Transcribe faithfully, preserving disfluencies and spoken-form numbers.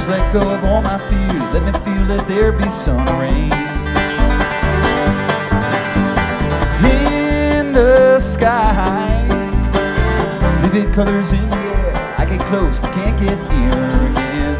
Just let go of all my fears. Let me feel that there be some rain. In the sky, vivid colors in the air. I get close but can't get near again.